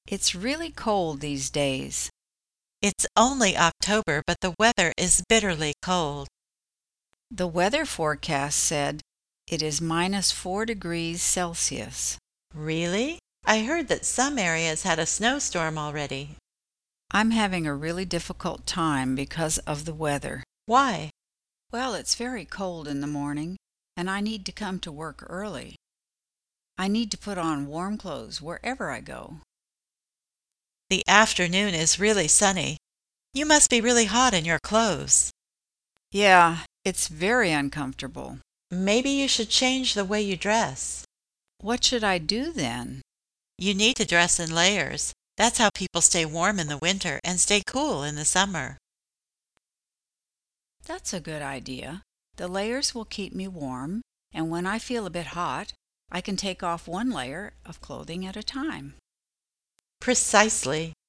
It's really cold these days. It's only October, but the weather is bitterly cold. The weather forecast said it is -4 degrees Celsius. Really? I heard that some areas had a snowstorm already. I'm having a really difficult time because of the weather. Why? Well, it's very cold in the morning, and I need to come to work early. I need to put on warm clothes wherever I go. The afternoon is really sunny. You must be really hot in your clothes. Yeah, it's very uncomfortable. Maybe you should change the way you dress. What should I do then? You need to dress in layers. That's how people stay warm in the winter and stay cool in the summer. That's a good idea. The layers will keep me warm, and when I feel a bit hot, I can take off one layer of clothing at a time. Precisely.